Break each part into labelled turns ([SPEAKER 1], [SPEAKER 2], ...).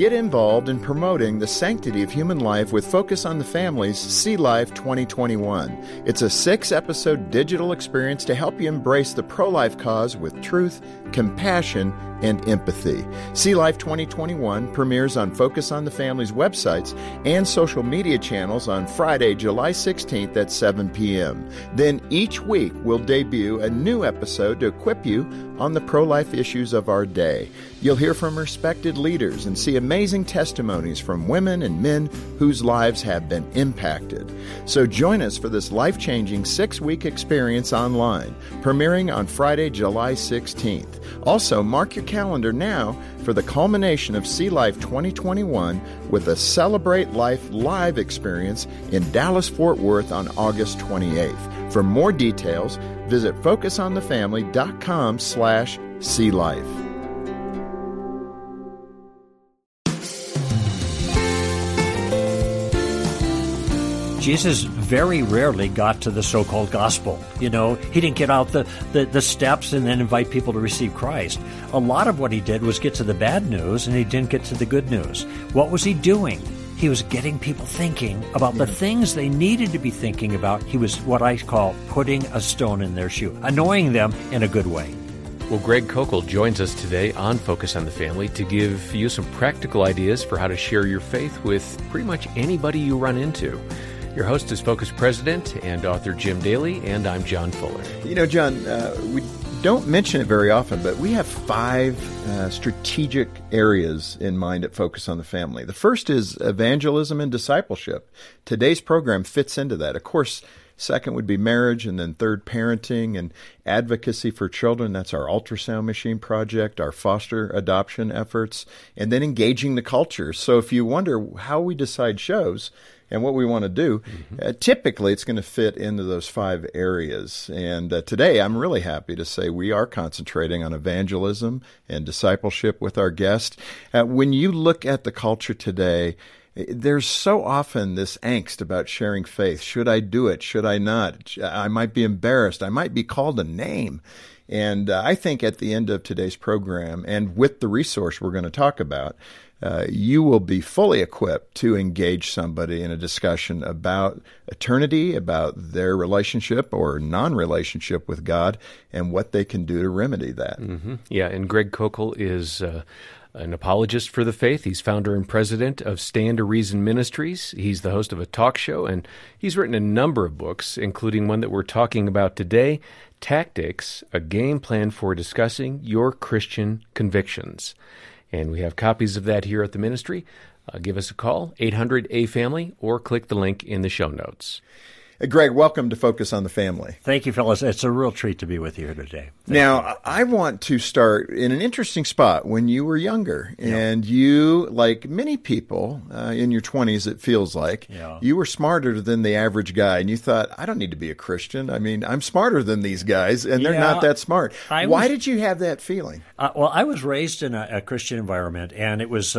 [SPEAKER 1] Get involved in promoting the sanctity of human life with Focus on the Family's See Life 2021. It's a 6-episode digital experience to help you embrace the pro-life cause with truth, compassion, and empathy. See Life 2021 premieres on Focus on the Family's websites and social media channels on Friday, July 16th at 7 p.m. Then each week we'll debut a new episode to equip you on the pro-life issues of our day. You'll hear from respected leaders and see amazing testimonies from women and men whose lives have been impacted. So join us for this life-changing 6-week experience online, premiering on Friday, July 16th. Also, mark your calendar now for the culmination of See Life 2021 with a Celebrate Life live experience in Dallas-Fort Worth on August 28th. For more details, visit focusonthefamily.com/seelife.
[SPEAKER 2] Jesus very rarely got to the so-called gospel. You know, he didn't get out the steps and then invite people to receive Christ. A lot of what he did was get to the bad news, and he didn't get to the good news. What was he doing? He was getting people thinking about the things they needed to be thinking about. He was what I call putting a stone in their shoe, annoying them in a good way.
[SPEAKER 3] Well, Greg Koukl joins us today on Focus on the Family to give you some practical ideas for how to share your faith with pretty much anybody you run into. Your host is Focus President and author Jim Daly, and I'm John Fuller.
[SPEAKER 1] You know, John, we don't mention it very often, but we have 5 strategic areas in mind at Focus on the Family. The first is evangelism and discipleship. Today's program fits into that. Of course, second would be marriage, and then third, parenting and advocacy for children. That's our ultrasound machine project, our foster adoption efforts, and then engaging the culture. So if you wonder how we decide shows and what we want to do, typically it's going to fit into those 5 areas. And today I'm really happy to say we are concentrating on evangelism and discipleship with our guest. When you look at the culture today, there's so often this angst about sharing faith. Should I do it? Should I not? I might be embarrassed. I might be called a name. And I think at the end of today's program, and with the resource we're going to talk about, you will be fully equipped to engage somebody in a discussion about eternity, about their relationship or non-relationship with God, and what they can do to remedy that.
[SPEAKER 3] Yeah, and Greg Koukl is an apologist for the faith. He's founder and president of Stand to Reason Ministries. He's the host of a talk show, and he's written a number of books, including one that we're talking about today, Tactics, a Game Plan for Discussing Your Christian Convictions. And we have copies of that here at the ministry. Give us a call, 800-A-FAMILY, or click the link in the show notes.
[SPEAKER 1] Greg, welcome to Focus on the Family.
[SPEAKER 2] Thank you, fellas. It's a real treat to be with you here today.
[SPEAKER 1] Now, I want to start in an interesting spot when you were younger. And you, like many people in your 20s, it feels like, you were smarter than the average guy. And you thought, I don't need to be a Christian. I mean, I'm smarter than these guys, and they're not that smart. Why did you have that feeling?
[SPEAKER 2] Well, I was raised in a Christian environment, and it was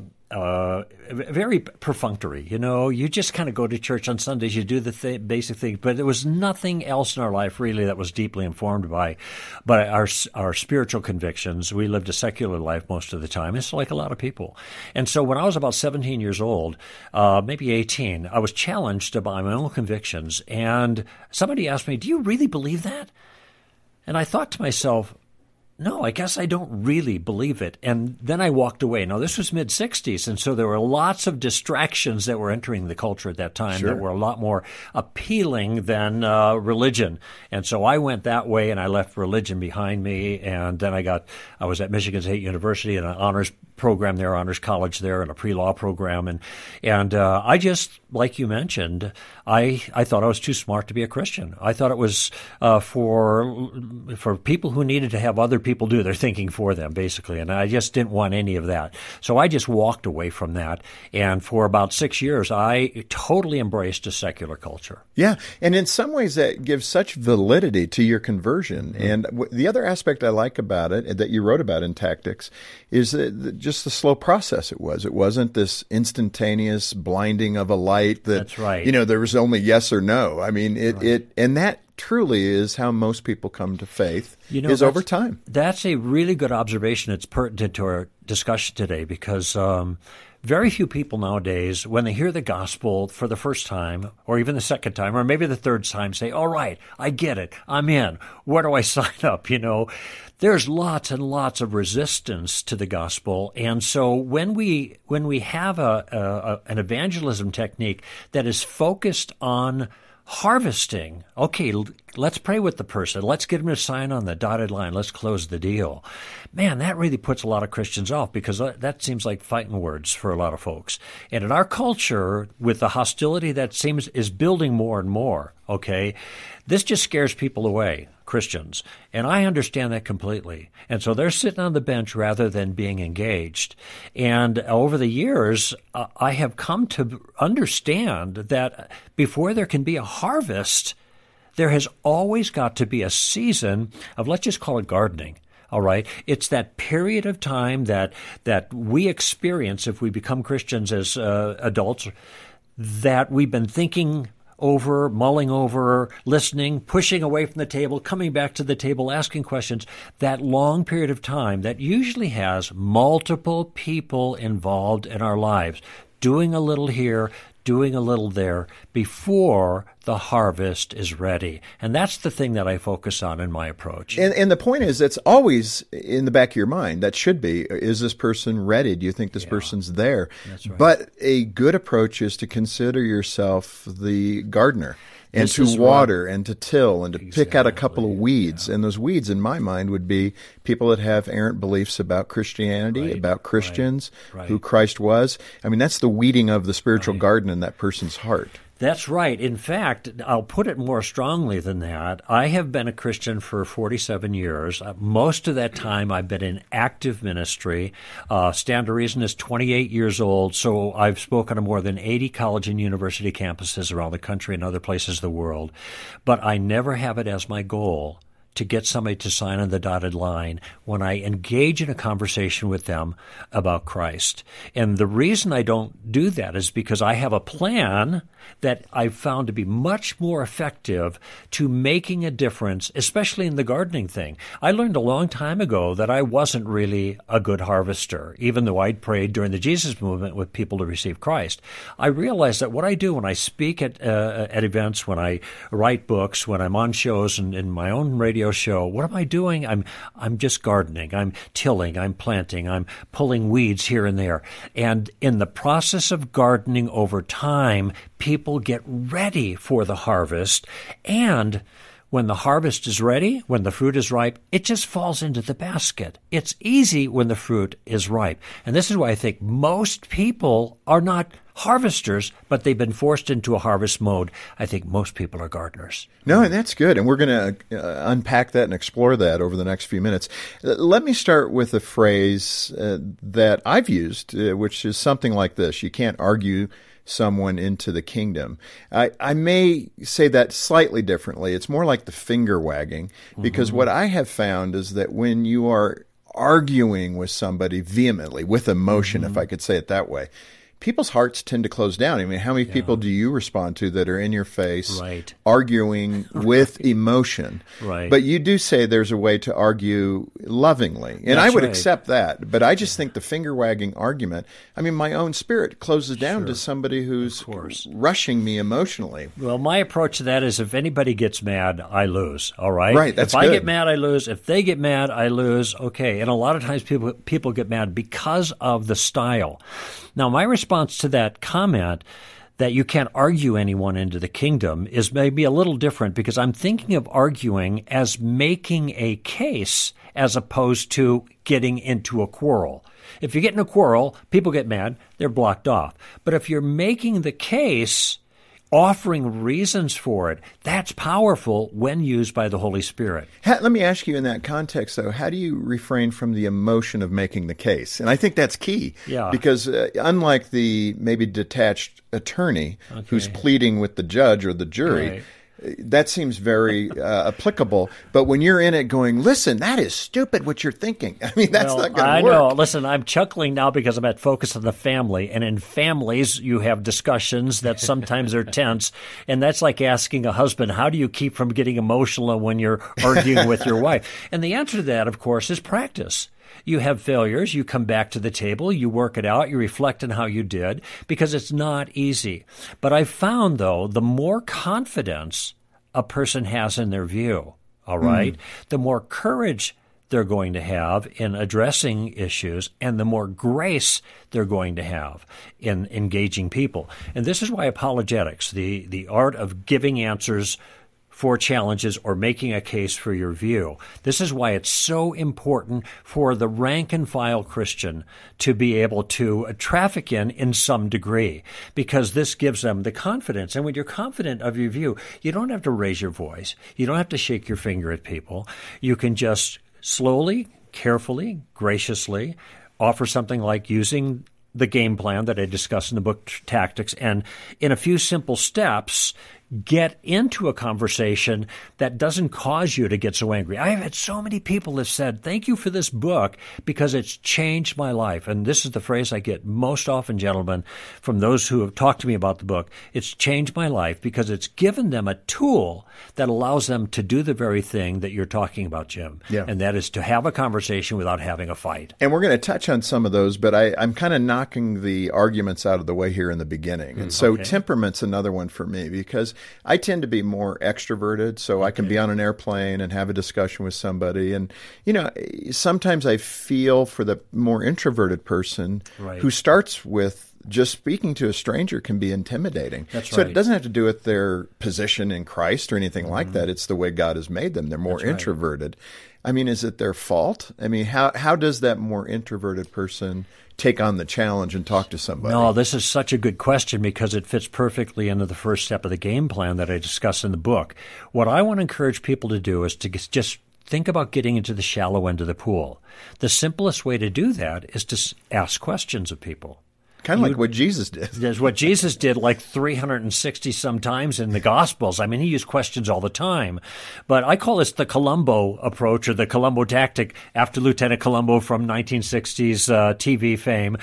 [SPEAKER 2] very perfunctory. You know, you just kind of go to church on Sundays, you do the basic thing, but there was nothing else in our life really that was deeply informed by our spiritual convictions. We lived a secular life most of the time. It's like a lot of people. And so when I was about 17 years old, maybe 18, I was challenged by my own convictions, and somebody asked me, "Do you really believe that?" And I thought to myself, no, I guess I don't really believe it. And then I walked away. Now, this was mid-'60s, and so there were lots of distractions that were entering the culture at that time that were a lot more appealing than religion. And so I went that way, and I left religion behind me. And then I was at Michigan State University in an honors program there, honors college there, and a pre-law program. And I just, like you mentioned, I thought I was too smart to be a Christian. I thought it was for people who needed to have other people do their thinking for them, basically. And I just didn't want any of that. So I just walked away from that. And for about 6 years, I totally embraced a secular culture.
[SPEAKER 1] Yeah. And in some ways, that gives such validity to your conversion. And the other aspect I like about it, that you wrote about in Tactics, is just the slow process it was. It wasn't this instantaneous blinding of a light that,
[SPEAKER 2] that's right.
[SPEAKER 1] There was only yes or no. I mean, and that truly is how most people come to faith, is over time.
[SPEAKER 2] That's a really good observation. It's pertinent to our discussion today because very few people nowadays, when they hear the gospel for the first time, or even the second time, or maybe the third time, say, all right, I get it. I'm in. Where do I sign up? There's lots and lots of resistance to the gospel. And so when we have an evangelism technique that is focused on harvesting, okay, let's pray with the person. Let's get them to sign on the dotted line. Let's close the deal. Man, that really puts a lot of Christians off because that seems like fighting words for a lot of folks. And in our culture, with the hostility that is building more and more, okay, this just scares people away, Christians. And I understand that completely. And so they're sitting on the bench rather than being engaged. And over the years, I have come to understand that before there can be a harvest, there has always got to be a season of, let's just call it gardening. All right. It's that period of time that we experience if we become Christians as adults, that we've been thinking over, mulling over, listening, pushing away from the table, coming back to the table, asking questions, that long period of time that usually has multiple people involved in our lives, doing a little here, doing a little there before the harvest is ready. And that's the thing that I focus on in my approach.
[SPEAKER 1] And the point is, it's always in the back of your mind. That should be, is this person ready? Do you think this person's there? That's right. But a good approach is to consider yourself the gardener. And to water and to till and to pick out a couple of weeds. Yeah. And those weeds, in my mind, would be people that have errant beliefs about Christianity, about Christians, who Christ was. I mean, that's the weeding of the spiritual garden in that person's heart.
[SPEAKER 2] That's right. In fact, I'll put it more strongly than that. I have been a Christian for 47 years. Most of that time I've been in active ministry. Stand to Reason is 28 years old, so I've spoken to more than 80 college and university campuses around the country and other places of the world. But I never have it as my goal to get somebody to sign on the dotted line when I engage in a conversation with them about Christ. And the reason I don't do that is because I have a plan that I've found to be much more effective to making a difference, especially in the gardening thing. I learned a long time ago that I wasn't really a good harvester, even though I'd prayed during the Jesus movement with people to receive Christ. I realized that what I do when I speak at events, when I write books, when I'm on shows and in my own radio show, what am I doing? I'm just gardening. I'm tilling. I'm planting. I'm pulling weeds here and there. And in the process of gardening over time, people get ready for the harvest. And when the harvest is ready, when the fruit is ripe, it just falls into the basket. It's easy when the fruit is ripe. And this is why I think most people are not harvesters, but they've been forced into a harvest mode. I think most people are gardeners.
[SPEAKER 1] No, and that's good. And we're going to unpack that and explore that over the next few minutes. Let me start with a phrase that I've used, which is something like this: you can't argue someone into the kingdom. I may say that slightly differently. It's more like the finger wagging, because what I have found is that when you are arguing with somebody vehemently, with emotion, if I could say it that way, people's hearts tend to close down. I mean, how many people do you respond to that are in your face, arguing with emotion? Right. But you do say there's a way to argue lovingly, and I would accept that. But I just think the finger-wagging argument, I mean, my own spirit closes down to somebody who's rushing me emotionally.
[SPEAKER 2] Well, my approach to that is if anybody gets mad, I lose, all right?
[SPEAKER 1] Right, that's
[SPEAKER 2] good.
[SPEAKER 1] If
[SPEAKER 2] I get mad, I lose. If they get mad, I lose. Okay, and a lot of times people get mad because of the style. Now, my response to that comment that you can't argue anyone into the kingdom is maybe a little different, because I'm thinking of arguing as making a case as opposed to getting into a quarrel. If you get in a quarrel, people get mad, they're blocked off. But if you're making the case, offering reasons for it, that's powerful when used by the Holy Spirit.
[SPEAKER 1] Let me ask you in that context, though, how do you refrain from the emotion of making the case? And I think that's key. Yeah. Because unlike the maybe detached attorney who's pleading with the judge or the jury, that seems very applicable. But when you're in it going, listen, that is stupid what you're thinking. I mean, that's not going to work.
[SPEAKER 2] I know. Listen, I'm chuckling now because I'm at Focus on the Family. And in families, you have discussions that sometimes are tense. And that's like asking a husband, how do you keep from getting emotional when you're arguing with your wife? And the answer to that, of course, is practice. You have failures, you come back to the table, you work it out, you reflect on how you did, because it's not easy. But I've found, though, the more confidence a person has in their view, all right, the more courage they're going to have in addressing issues, and the more grace they're going to have in engaging people. And this is why apologetics, the art of giving answers for challenges or making a case for your view. This is why it's so important for the rank and file Christian to be able to traffic in some degree, because this gives them the confidence. And when you're confident of your view, you don't have to raise your voice. You don't have to shake your finger at people. You can just slowly, carefully, graciously offer something like using the game plan that I discussed in the book Tactics, and in a few simple steps, get into a conversation that doesn't cause you to get so angry. I have had so many people that said, thank you for this book because it's changed my life. And this is the phrase I get most often, gentlemen, from those who have talked to me about the book. It's changed my life because it's given them a tool that allows them to do the very thing that you're talking about, Jim.
[SPEAKER 1] Yeah.
[SPEAKER 2] And that is to have a conversation without having a fight.
[SPEAKER 1] And we're going to touch on some of those, but I'm kind of knocking the arguments out of the way here in the beginning. And so temperament's another one for me, because I tend to be more extroverted, so I can be on an airplane and have a discussion with somebody. And, you know, sometimes I feel for the more introverted person who starts with just speaking to a stranger can be intimidating.
[SPEAKER 2] That's
[SPEAKER 1] so
[SPEAKER 2] right.
[SPEAKER 1] It doesn't have to do with their position in Christ or anything like that. It's the way God has made them. They're more introverted. I mean, is it their fault? I mean, how does that more introverted person take on the challenge and talk to somebody?
[SPEAKER 2] No, this is such a good question because it fits perfectly into the first step of the game plan that I discuss in the book. What I want to encourage people to do is to just think about getting into the shallow end of the pool. The simplest way to do that is to ask questions of people.
[SPEAKER 1] Kind of like what Jesus did.
[SPEAKER 2] That's what Jesus did like 360 some times in the Gospels. I mean, he used questions all the time. But I call this the Columbo approach, or the Columbo tactic, after Lieutenant Columbo from 1960s TV fame.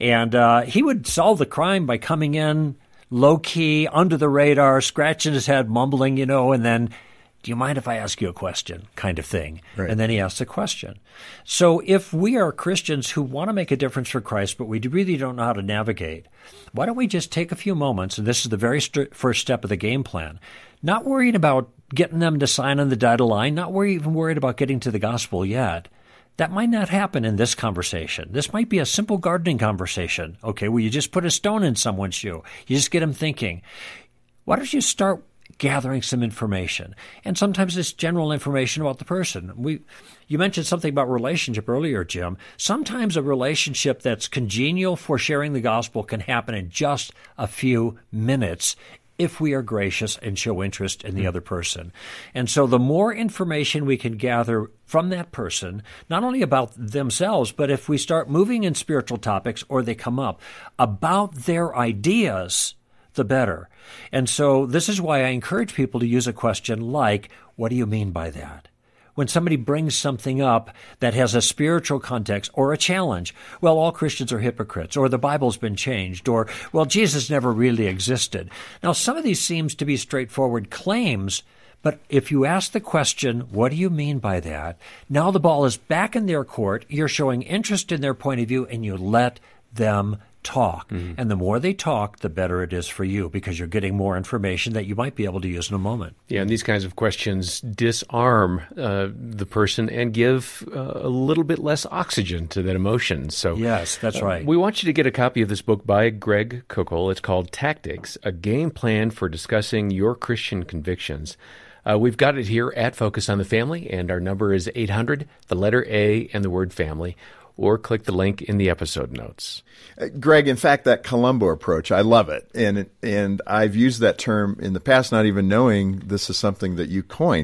[SPEAKER 2] And he would solve the crime by coming in low-key, under the radar, scratching his head, mumbling, you know, and then, do you mind if I ask you a question, kind of thing.
[SPEAKER 1] Right.
[SPEAKER 2] And then he asks a question. So if we are Christians who want to make a difference for Christ, but we really don't know how to navigate, why don't we just take a few moments, and this is the very first step of the game plan, not worrying about getting them to sign on the dotted line, not even worried about getting to the gospel yet. That might not happen in this conversation. This might be a simple gardening conversation. Okay, well, you just put a stone in someone's shoe. You just get them thinking. Why don't you start gathering some information? And sometimes it's general information about the person. You mentioned something about relationship earlier, Jim. Sometimes a relationship that's congenial for sharing the gospel can happen in just a few minutes if we are gracious and show interest in the other person. And so the more information we can gather from that person, not only about themselves, but if we start moving in spiritual topics or they come up, about their ideas, the better. And so this is why I encourage people to use a question like, what do you mean by that? When somebody brings something up that has a spiritual context or a challenge, well, all Christians are hypocrites, or the Bible's been changed, or, well, Jesus never really existed. Now, some of these seems to be straightforward claims, but if you ask the question, what do you mean by that? Now the ball is back in their court, you're showing interest in their point of view, and you let them talk. And the more they talk, the better it is for you, because you're getting more information that you might be able to use in a moment.
[SPEAKER 3] Yeah, and these kinds of questions disarm the person and give a little bit less oxygen to that emotion. So
[SPEAKER 2] yes, that's right.
[SPEAKER 3] We want you to get a copy of this book by Greg Koukl. It's called Tactics, A Game Plan for Discussing Your Christian Convictions. We've got it here at Focus on the Family, and our number is 800, the letter A, and the word family, or click the link in the episode notes.
[SPEAKER 1] Greg, in fact, that Columbo approach, I love it. And I've used that term in the past, not even knowing this is something that you coined.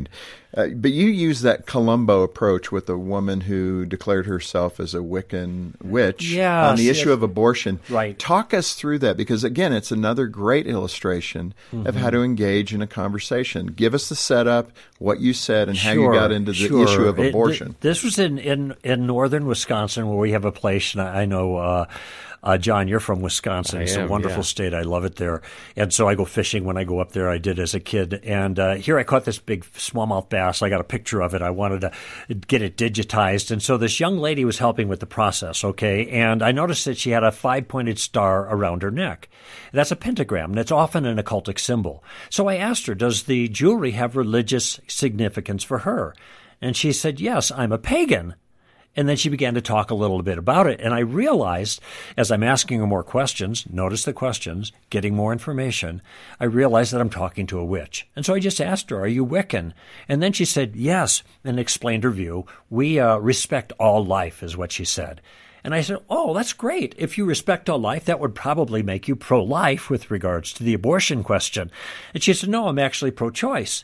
[SPEAKER 1] But you use that Columbo approach with a woman who declared herself as a Wiccan witch on the issue of abortion.
[SPEAKER 2] Right.
[SPEAKER 1] Talk us through that, because, again, it's another great illustration of how to engage in a conversation. Give us the setup, what you said, and how you got into the issue of abortion.
[SPEAKER 2] This was in northern Wisconsin, where we have a place, and I know John, you're from Wisconsin. It's a wonderful state. I love it there. And so I go fishing when I go up there. I did as a kid. And here I caught this big smallmouth bass. I got a picture of it. I wanted to get it digitized. And so this young lady was helping with the process, okay? And I noticed that she had a 5-pointed star around her neck. That's a pentagram, and it's often an occultic symbol. So I asked her, does the jewelry have religious significance for her? And she said, yes, I'm a pagan. And then she began to talk a little bit about it. And I realized, as I'm asking her more questions, notice the questions, getting more information, I realized that I'm talking to a witch. And so I just asked her, are you Wiccan? And then she said, yes, and explained her view. We respect all life, is what she said. And I said, oh, that's great. If you respect all life, that would probably make you pro-life with regards to the abortion question. And she said, no, I'm actually pro-choice.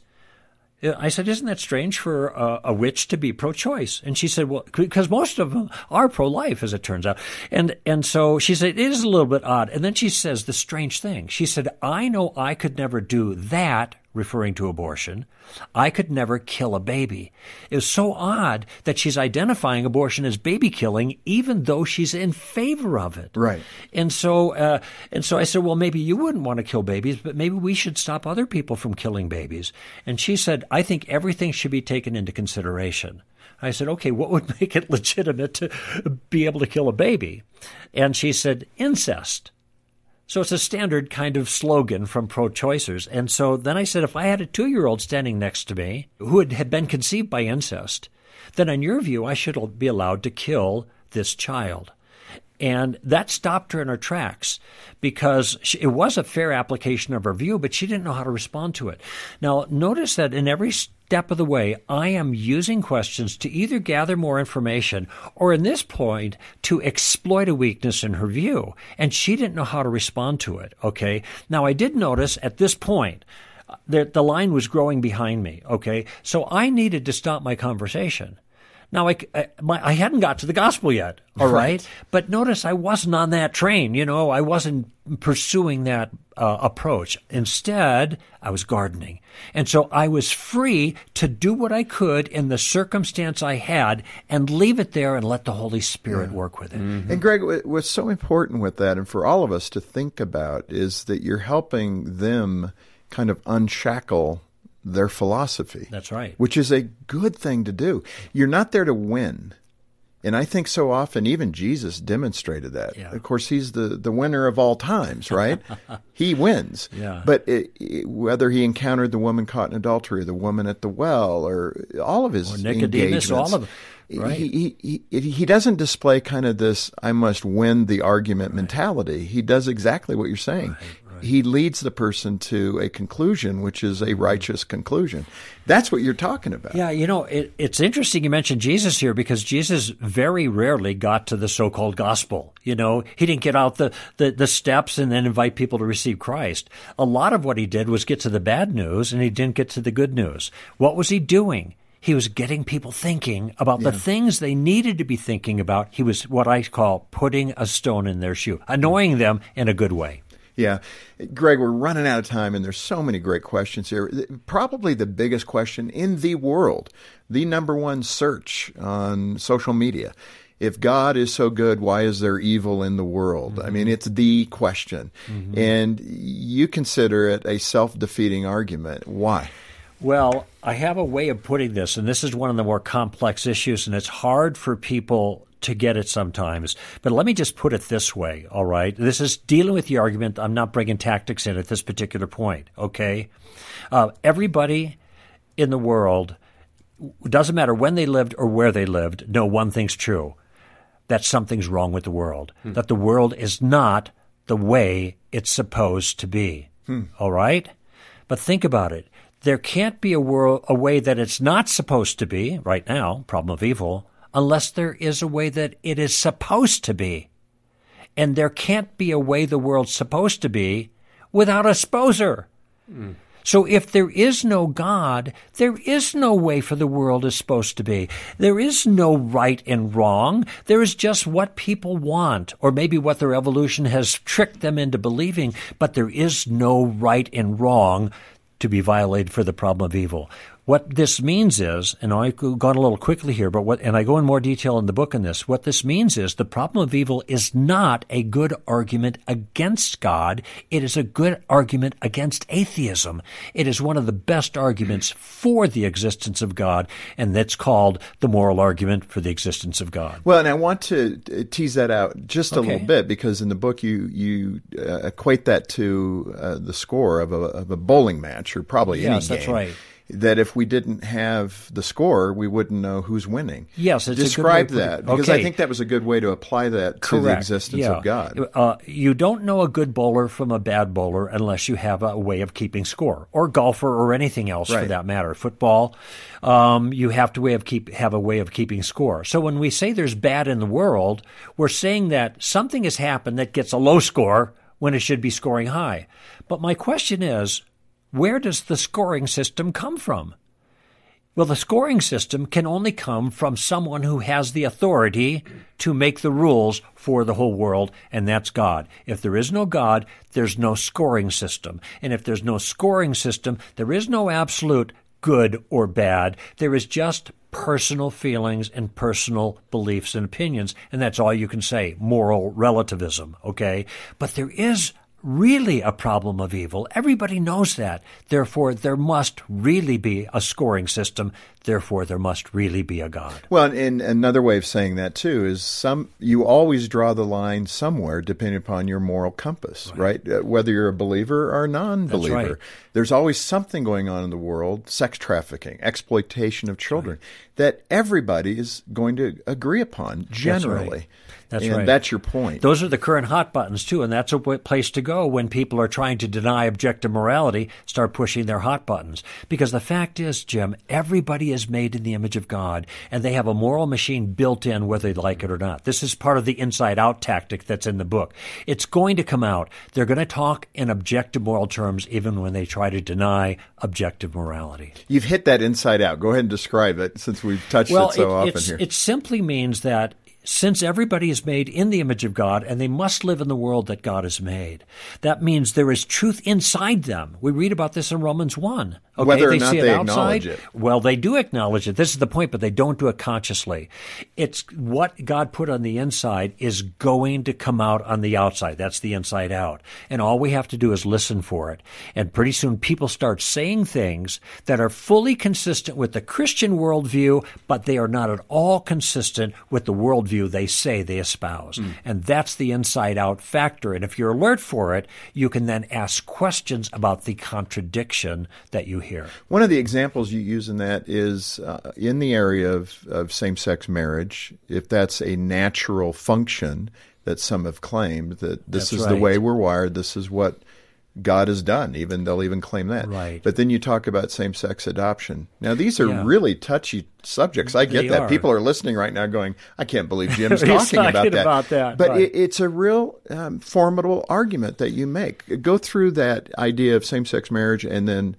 [SPEAKER 2] I said, isn't that strange for a witch to be pro-choice? And she said, well, because most of them are pro-life, as it turns out. And so she said, it is a little bit odd. And then she says the strange thing. She said, I know I could never do that, referring to abortion. I could never kill a baby. It was so odd that she's identifying abortion as baby killing, even though she's in favor of it.
[SPEAKER 1] Right.
[SPEAKER 2] And so I said, well, maybe you wouldn't want to kill babies, but maybe we should stop other people from killing babies. And she said, I think everything should be taken into consideration. I said, okay, what would make it legitimate to be able to kill a baby? And she said, incest. So it's a standard kind of slogan from pro-choicers. And so then I said, if I had a 2-year-old standing next to me who had been conceived by incest, then in your view, I should be allowed to kill this child. And that stopped her in her tracks, because it was a fair application of her view, but she didn't know how to respond to it. Now, notice that in every step of the way, I am using questions to either gather more information or, in this point, to exploit a weakness in her view. And she didn't know how to respond to it, okay? Now, I did notice at this point that the line was growing behind me, okay? So I needed to stop my conversation. Now, I hadn't got to the gospel yet, all right? But notice I wasn't on that train. I wasn't pursuing that approach. Instead, I was gardening. And so I was free to do what I could in the circumstance I had and leave it there and let the Holy Spirit work with it.
[SPEAKER 1] Mm-hmm. And Greg, what's so important with that, and for all of us to think about, is that you're helping them kind of unshackle their philosophy.
[SPEAKER 2] That's right.
[SPEAKER 1] Which is a good thing to do. You're not there to win. And I think so often even Jesus demonstrated that. Yeah. Of course, he's the winner of all times, right? He wins.
[SPEAKER 2] Yeah.
[SPEAKER 1] But whether he encountered the woman caught in adultery, or the woman at the well, or all of his
[SPEAKER 2] or Nicodemus,
[SPEAKER 1] engagements,
[SPEAKER 2] all of them. Right.
[SPEAKER 1] He doesn't display kind of this I must win the argument mentality. He does exactly what you're saying.
[SPEAKER 2] Right.
[SPEAKER 1] He leads the person to a conclusion, which is a righteous conclusion. That's what you're talking about.
[SPEAKER 2] Yeah, it's interesting you mentioned Jesus here, because Jesus very rarely got to the so-called gospel. He didn't get out the steps and then invite people to receive Christ. A lot of what he did was get to the bad news, and he didn't get to the good news. What was he doing? He was getting people thinking about the things they needed to be thinking about. He was what I call putting a stone in their shoe, annoying them in a good way.
[SPEAKER 1] Yeah. Greg, we're running out of time, and there's so many great questions here. Probably the biggest question in the world, the number one search on social media. If God is so good, why is there evil in the world? Mm-hmm. I mean, it's the question. Mm-hmm. And you consider it a self-defeating argument. Why?
[SPEAKER 2] Well, I have a way of putting this, and this is one of the more complex issues, and it's hard for people to get it sometimes. But let me just put it this way, all right? This is dealing with the argument. I'm not bringing tactics in at this particular point, okay? Everybody in the world, doesn't matter when they lived or where they lived, know one thing's true, that something's wrong with the world, that the world is not the way it's supposed to be, all right? But think about it. There can't be a way that it's not supposed to be right now, problem of evil, unless there is a way that it is supposed to be. And there can't be a way the world's supposed to be without a sposer. So if there is no God, there is no way for the world is supposed to be. There is no right and wrong. There is just what people want, or maybe what their evolution has tricked them into believing, but there is no right and wrong to be violated for the problem of evil. What this means is, and I've gone a little quickly here, and I go in more detail in the book on this, what this means is the problem of evil is not a good argument against God. It is a good argument against atheism. It is one of the best arguments for the existence of God, and that's called the moral argument for the existence of God.
[SPEAKER 1] Well, and I want to tease that out just a little bit, because in the book you equate that to the score of a bowling match, or probably any game.
[SPEAKER 2] Yes, that's right.
[SPEAKER 1] That if we didn't have the score, we wouldn't know who's winning.
[SPEAKER 2] Yes, it's
[SPEAKER 1] describe
[SPEAKER 2] a good way
[SPEAKER 1] that, because I think that was a good way to apply that to the existence of God.
[SPEAKER 2] You don't know a good bowler from a bad bowler unless you have a way of keeping score, or golfer, or anything else for that matter. Football, you have to have a way of keeping score. So when we say there's bad in the world, we're saying that something has happened that gets a low score when it should be scoring high. But my question is, where does the scoring system come from? Well, the scoring system can only come from someone who has the authority to make the rules for the whole world, and that's God. If there is no God, there's no scoring system. And if there's no scoring system, there is no absolute good or bad. There is just personal feelings and personal beliefs and opinions, and that's all you can say, moral relativism, okay? But there is really a problem of evil. Everybody knows that. Therefore, there must really be a scoring system. Therefore, there must really be a God.
[SPEAKER 1] Well, and another way of saying that, too, is you always draw the line somewhere depending upon your moral compass, right? Whether you're a believer or a non-believer. That's right. There's always something going on in the world, sex trafficking, exploitation of children, that everybody is going to agree upon generally.
[SPEAKER 2] That's right.
[SPEAKER 1] That's your point.
[SPEAKER 2] Those are the current hot buttons, too, and that's a place to go when people are trying to deny objective morality, start pushing their hot buttons. Because the fact is, Jim, everybody is made in the image of God, and they have a moral machine built in whether they like it or not. This is part of the inside-out tactic that's in the book. It's going to come out. They're going to talk in objective moral terms even when they try to deny objective morality.
[SPEAKER 1] You've hit that inside out. Go ahead and describe it, since we've touched it so often here.
[SPEAKER 2] It simply means that since everybody is made in the image of God and they must live in the world that God has made, that means there is truth inside them. We read about this in Romans 1. Okay,
[SPEAKER 1] whether or not they acknowledge it.
[SPEAKER 2] Well, they do acknowledge it. This is the point, but they don't do it consciously. It's what God put on the inside is going to come out on the outside. That's the inside out. And all we have to do is listen for it. And pretty soon people start saying things that are fully consistent with the Christian worldview, but they are not at all consistent with the worldview they say they espouse. And that's the inside out factor. And if you're alert for it, you can then ask questions about the contradiction that you hear.
[SPEAKER 1] One of the examples you use in that is in the area of same-sex marriage, if that's a natural function that some have claimed, that this is the way we're wired, this is what God has done. They'll even claim that.
[SPEAKER 2] Right.
[SPEAKER 1] But then you talk about same-sex adoption. Now, these are really touchy subjects. I get that. People are listening right now going, I can't believe Jim's talking about that. But it's a real formidable argument that you make. Go through that idea of same-sex marriage and then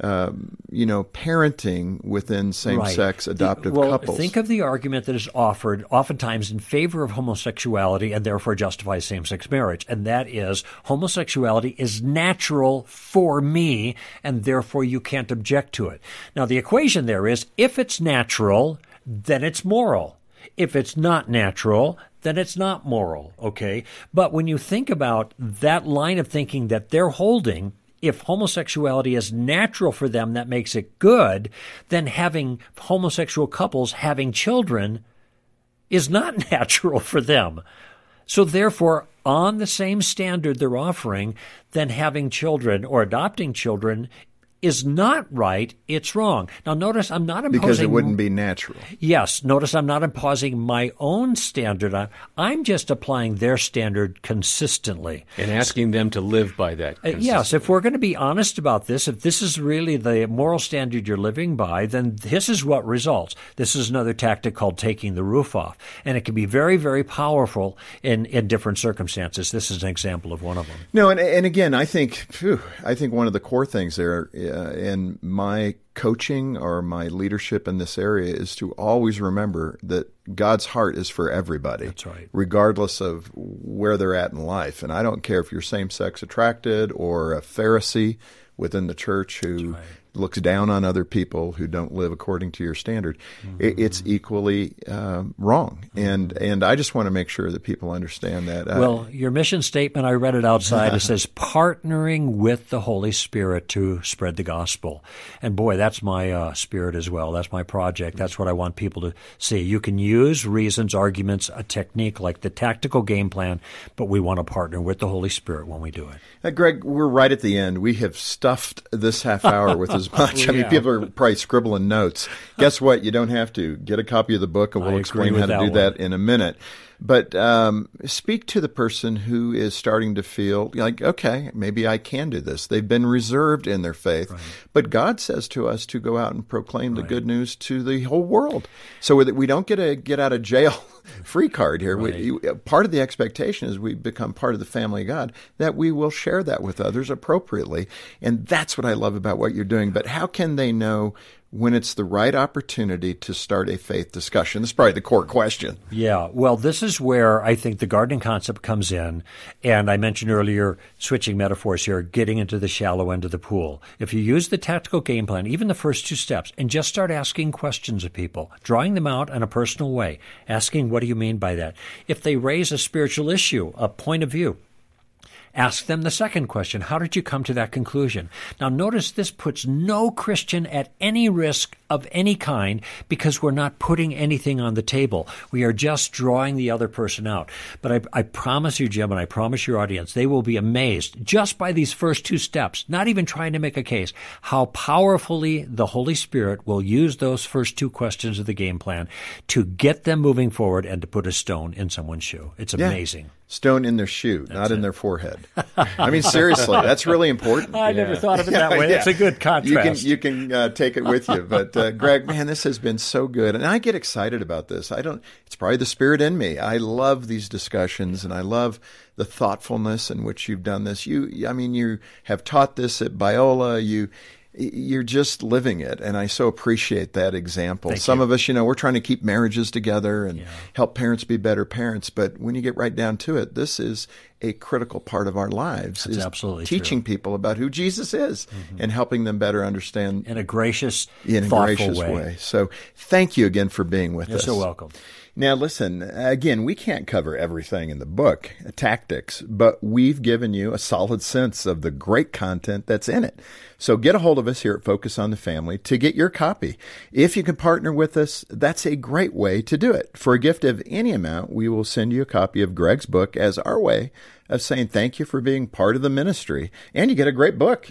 [SPEAKER 1] parenting within same-sex adoptive couples.
[SPEAKER 2] Think of the argument that is offered oftentimes in favor of homosexuality and therefore justifies same-sex marriage, and that is homosexuality is natural for me, and therefore you can't object to it. Now, the equation there is if it's natural, then it's moral. If it's not natural, then it's not moral, okay? But when you think about that line of thinking that they're holding, if homosexuality is natural for them, that makes it good, then having homosexual couples having children is not natural for them. So therefore, on the same standard they're offering, then having children or adopting children is not right, it's wrong. Now notice I'm not imposing...
[SPEAKER 1] Because it wouldn't be natural.
[SPEAKER 2] Yes. Notice I'm not imposing my own standard. I'm just applying their standard consistently.
[SPEAKER 3] And asking them to live by that consistently.
[SPEAKER 2] Yes. If we're going to be honest about this, if this is really the moral standard you're living by, then this is what results. This is another tactic called taking the roof off. And it can be very, very powerful in different circumstances. This is an example of one of them.
[SPEAKER 1] No, and again, I think one of the core things there in my coaching or my leadership in this area is to always remember that God's heart is for everybody.
[SPEAKER 2] That's right.
[SPEAKER 1] Regardless of where they're at in life. And I don't care if you're same-sex attracted or a Pharisee within the church who looks down on other people who don't live according to your standard. It's equally wrong. And I just want to make sure that people understand that.
[SPEAKER 2] Well, your mission statement, I read it outside. It says, partnering with the Holy Spirit to spread the gospel. And boy, that's my spirit as well. That's my project. That's what I want people to see. You can use reasons, arguments, a technique like the tactical game plan, but we want to partner with the Holy Spirit when we do it.
[SPEAKER 1] Greg, we're right at the end. We have stuffed this half hour with as much. I mean, people are probably scribbling notes. Guess what? You don't have to. Get a copy of the book, and we'll explain how to do that in a minute. But speak to the person who is starting to feel like, okay, maybe I can do this. They've been reserved in their faith. Right. But God says to us to go out and proclaim the good news to the whole world. So that we don't get a get out of jail free card here. Right. Part of the expectation is we become part of the family of God, that we will share that with others appropriately. And that's what I love about what you're doing. But how can they know when it's the right opportunity to start a faith discussion? This is probably the core question.
[SPEAKER 2] Yeah. Well, this is where I think the gardening concept comes in. And I mentioned earlier, switching metaphors here, getting into the shallow end of the pool. If you use the tactical game plan, even the first 2 steps, and just start asking questions of people, drawing them out in a personal way, asking, what do you mean by that? If they raise a spiritual issue, a point of view, ask them the second question. How did you come to that conclusion? Now, notice this puts no Christian at any risk of any kind because we're not putting anything on the table. We are just drawing the other person out. But I promise you, Jim, and I promise your audience, they will be amazed just by these first 2 steps, not even trying to make a case, how powerfully the Holy Spirit will use those first 2 questions of the game plan to get them moving forward and to put a stone in someone's shoe. It's amazing.
[SPEAKER 1] Stone in their shoe, not in their forehead. I mean, seriously, that's really important.
[SPEAKER 2] I never thought of it that way. That's a good contrast.
[SPEAKER 1] You can take it with you. But Greg, man, this has been so good. And I get excited about this. It's probably the spirit in me. I love these discussions, and I love the thoughtfulness in which you've done this. You have taught this at Biola. You're just living it, and I so appreciate that example. Some of us, we're trying to keep marriages together and help parents be better parents, but when you get right down to it, this is a critical part of our lives.
[SPEAKER 2] That's absolutely
[SPEAKER 1] teaching people about who Jesus is and helping them better understand
[SPEAKER 2] in a gracious, thoughtful way.
[SPEAKER 1] So thank you again for being with us.
[SPEAKER 2] You're so welcome.
[SPEAKER 1] Now, listen, again, we can't cover everything in the book, Tactics, but we've given you a solid sense of the great content that's in it. So get a hold of us here at Focus on the Family to get your copy. If you can partner with us, that's a great way to do it. For a gift of any amount, we will send you a copy of Greg's book as our way of saying thank you for being part of the ministry. And you get a great book.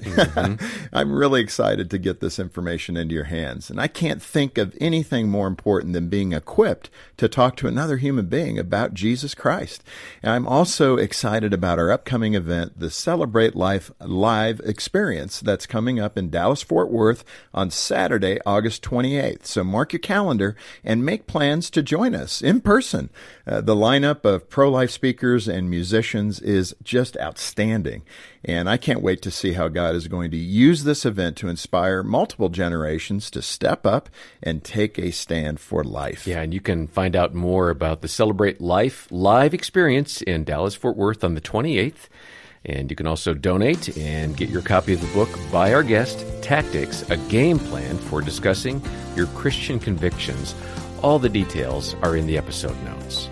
[SPEAKER 1] I'm really excited to get this information into your hands. And I can't think of anything more important than being equipped to talk to another human being about Jesus Christ. And I'm also excited about our upcoming event, the Celebrate Life Live Experience, that's coming up in Dallas-Fort Worth on Saturday, August 28th. So mark your calendar and make plans to join us in person. The lineup of pro-life speakers and musicians is just outstanding. And I can't wait to see how God is going to use this event to inspire multiple generations to step up and take a stand for life.
[SPEAKER 3] Yeah, and you can find out more about the Celebrate Life Live Experience in Dallas-Fort Worth on the 28th. And you can also donate and get your copy of the book by our guest, Tactics, a game plan for discussing your Christian convictions. All the details are in the episode notes.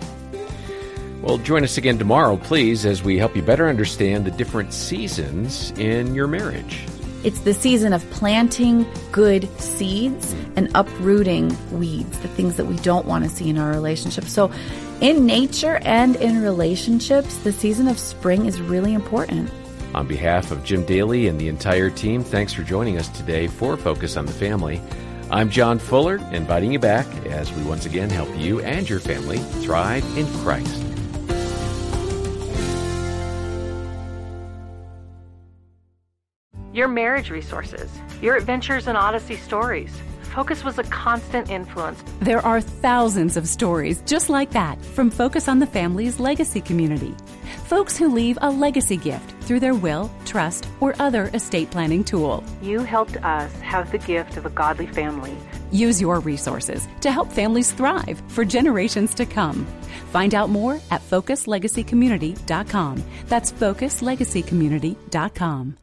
[SPEAKER 3] Well, join us again tomorrow, please, as we help you better understand the different seasons in your marriage.
[SPEAKER 4] It's the season of planting good seeds and uprooting weeds, the things that we don't want to see in our relationships. So in nature and in relationships, the season of spring is really important.
[SPEAKER 3] On behalf of Jim Daly and the entire team, thanks for joining us today for Focus on the Family. I'm John Fuller, inviting you back as we once again help you and your family thrive in Christ.
[SPEAKER 5] Your marriage resources, your adventures and Odyssey stories. Focus was a constant influence.
[SPEAKER 6] There are thousands of stories just like that from Focus on the Family's legacy community. Folks who leave a legacy gift through their will, trust, or other estate planning tool.
[SPEAKER 5] You helped us have the gift of a godly family.
[SPEAKER 6] Use your resources to help families thrive for generations to come. Find out more at FocusLegacyCommunity.com. That's FocusLegacyCommunity.com.